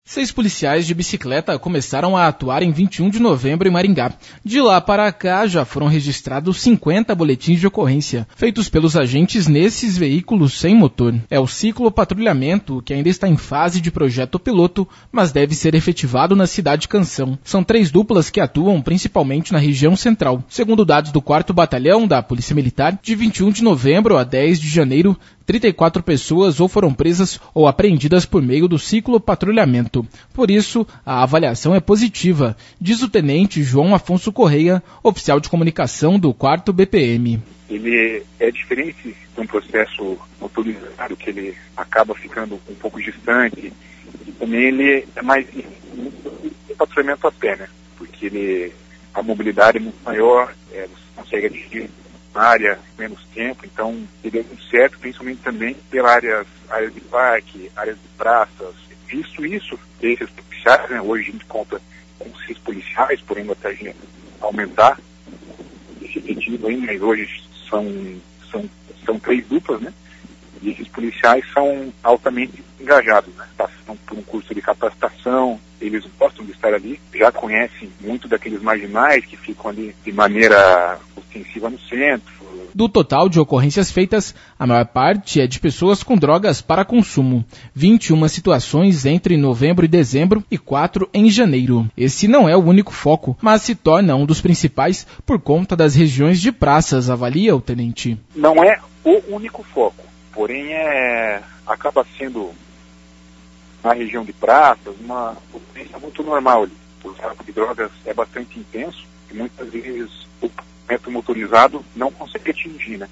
6 policiais de bicicleta começaram a atuar em 21 de novembro em Maringá. De lá para cá, já foram registrados 50 boletins de ocorrência, feitos pelos agentes nesses veículos sem motor. É o ciclopatrulhamento, que ainda está em fase de projeto piloto, mas deve ser efetivado na cidade Canção. São 3 duplas que atuam principalmente na região central. Segundo dados do 4º Batalhão da Polícia Militar, de 21 de novembro a 10 de janeiro, 34 pessoas ou foram presas ou apreendidas por meio do ciclopatrulhamento. Por isso, a avaliação é positiva, diz o tenente João Afonso Correia, oficial de comunicação do 4º BPM. Ele é diferente de um processo motorizado, que ele acaba ficando um pouco distante, e também ele é mais patrulhamento a pé, né? Porque a mobilidade é muito maior, você consegue atingir área, menos tempo, então ele é muito certo, principalmente também pelas áreas de parque, áreas de praças. Isso, esses policiais, né? Hoje a gente conta com 6 policiais, porém até a gente aumentar esse efetivo aí, mas hoje são 3 duplas, né? E esses policiais são altamente engajados, né? Passam por um curso de capacitação, eles gostam de estar ali, já conhecem muito daqueles marginais que ficam ali de maneira ostensiva no centro. Do total de ocorrências feitas, a maior parte é de pessoas com drogas para consumo. 21 situações entre novembro e dezembro e 4 em janeiro. Esse não é o único foco, mas se torna um dos principais por conta das regiões de praças, avalia o tenente. Não é o único foco, porém acaba sendo na região de praças uma ocorrência muito normal ali. O tráfico de drogas é bastante intenso e muitas vezes o policiamento motorizado não consegue atingir, né?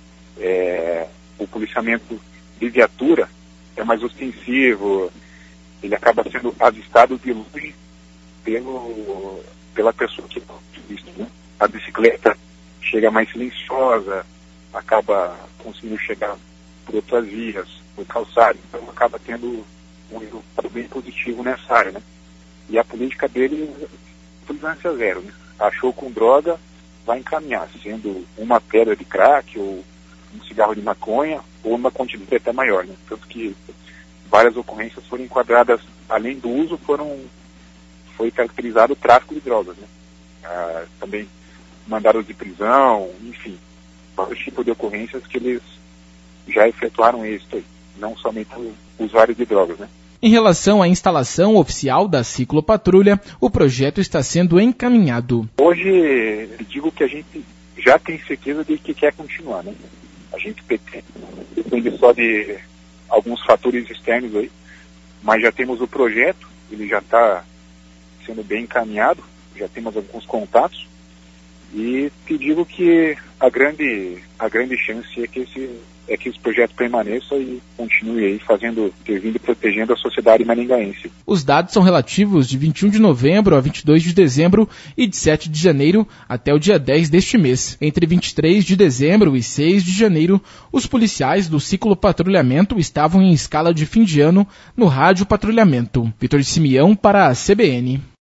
O policiamento de viatura é mais ostensivo, ele acaba sendo avistado de longe pela pessoa que está visto, né? A bicicleta chega mais silenciosa, acaba conseguindo chegar por outras vias, por calçado, então acaba tendo um resultado bem positivo nessa área, né? E a política dele é tolerância zero, né? Achou com droga, vai encaminhar, sendo uma pedra de crack ou um cigarro de maconha ou uma quantidade até maior, né? Tanto que várias ocorrências foram enquadradas, além do uso, foi caracterizado o tráfico de drogas, né? Também mandados de prisão, enfim, vários tipos de ocorrências que eles já efetuaram êxito aí, não somente usuários de drogas, né? Em relação à instalação oficial da ciclopatrulha, o projeto está sendo encaminhado. Hoje, eu digo que a gente já tem certeza de que quer continuar, né? A gente depende só de alguns fatores externos aí, mas já temos o projeto, ele já está sendo bem encaminhado, já temos alguns contatos, e te digo que a grande chance é que esse projeto permaneça e continue aí servindo e protegendo a sociedade maringaense. Os dados são relativos de 21 de novembro a 22 de dezembro e de 7 de janeiro até o dia 10 deste mês. Entre 23 de dezembro e 6 de janeiro, os policiais do ciclopatrulhamento estavam em escala de fim de ano no rádio patrulhamento. Vitor Simeão para a CBN.